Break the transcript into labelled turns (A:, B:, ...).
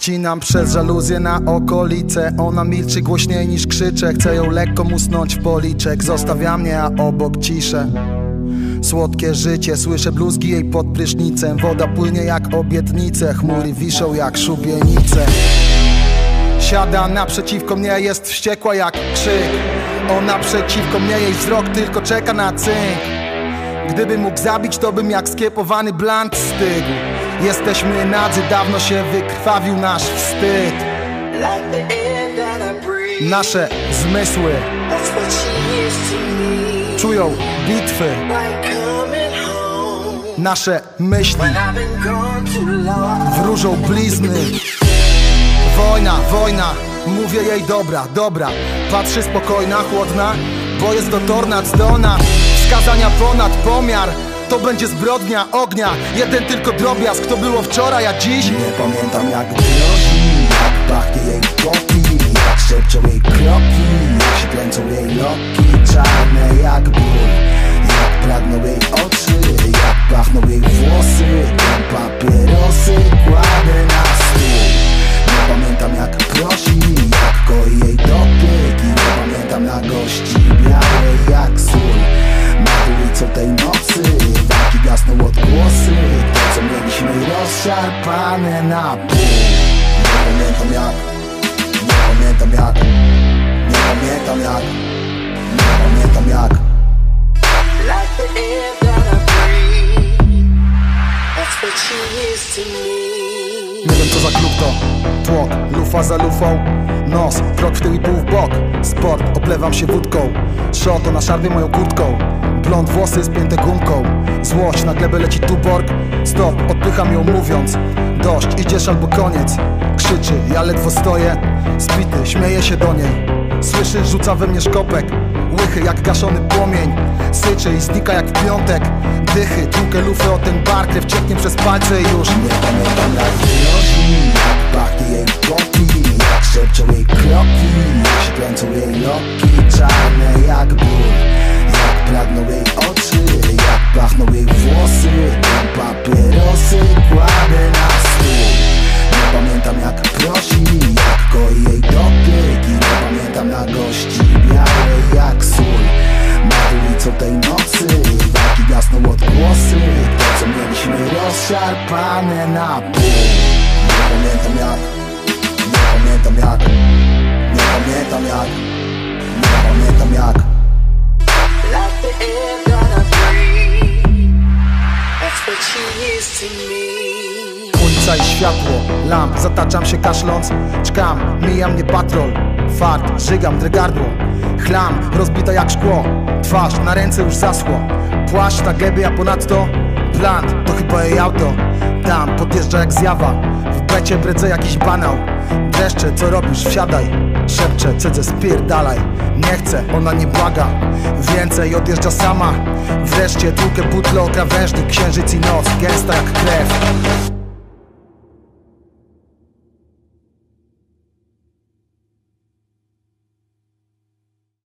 A: Ścinam przez żaluzję na okolice. Ona milczy głośniej niż krzyczę. Chcę ją lekko musnąć w policzek. Zostawia mnie, a obok ciszę. Słodkie życie, słyszę bluzgi jej pod prysznicem. Woda płynie jak obietnice, chmury wiszą jak szubienice. Siada naprzeciwko mnie, jest wściekła jak krzyk. Ona przeciwko mnie, jej wzrok tylko czeka na cynk. Gdybym mógł zabić, to bym jak skiepowany blant stygł. Jesteśmy nadzy, dawno się wykrwawił nasz wstyd. Nasze zmysły czują bitwy. Nasze myśli wróżą blizny. Wojna, wojna, mówię jej dobra, dobra. Patrzy spokojna, chłodna, bo jest to tornad zdolna. Wskazania ponad pomiar, to będzie zbrodnia ognia. Jeden tylko drobiazg, to było wczoraj, a dziś
B: nie pamiętam jak grozi, jak pachnie jej popi, jak szepczą jej kroki, jak się kręcą jej loki. Czarne jak ból, jak pragną jej oczy, jak pachną jej włosy. Te papierosy kładę na stół. Nie pamiętam jak prosi, jak koi jej dotyk. I nie pamiętam na gości białej jak sól. Nad ulicą tej nocy walki gasną odgłosy. To co mieliśmy rozszarpane na pół. Nie pamiętam jak, nie pamiętam jak, nie pamiętam jak, nie pamiętam jak.
C: Like the air that I breathe, that's what she is to me.
A: nie wiem co za klub to. Tłok, lufa za lufą. Nos, krok w tył i pół w bok. Sport, oplewam się wódką. Shot, ona szarpie moją kurtką. Blond, włosy spięte gumką. Złość, na glebę leci tuborg. Stop, odpycham ją mówiąc dość, idziesz albo koniec. Krzyczy, ja ledwo stoję. Spity, śmieje się do niej. Słyszy, rzuca we mnie szkopek. Łychy jak gaszony płomień. Syczy i znika jak w piątek. Dychy, tłukę lufy o ten bar. Krew cieknie przez palce i już
B: Nie pamiętam jak grozi, jak pachnie jej popi, jak szepczą jej kroki, jak się kręcą jej loki. Czarne jak ból, jak pragną jej oczy, jak pachną jej włosy. Te papierosy kładę na stół. Nie pamiętam jak prosi, jak koi jej dotyk. I nie pamiętam na gości białej jak sól. Nad ulicą tej nocy walki gasną odgłosy. To co mieliśmy rozszarpane na pół. Nie pamiętam jak, nie pamiętam jak, nie pamiętam jak, nie pamiętam jak.
C: Like the air that I breathe, that's what she is to me.
A: ulica i światło lamp, zataczam się kaszląc. Czkam, mija mnie patrol. Fart, żygam, drgardło. Chlam, rozbita jak szkło. Twarz, na ręce już zaschło. Płaszcz na gębie, a ponadto bland, to chyba jej auto. Tam, podjeżdża jak zjawa. W becie bredzę jakiś banał. Dreszcze, co robisz? Wsiadaj. Szepczę, cedzę, spierdalaj. Nie chcę, ona nie błaga. Więcej, odjeżdża sama. Wreszcie tłukę butle o krawężnik. Księżyc i noc, gęsta jak krew.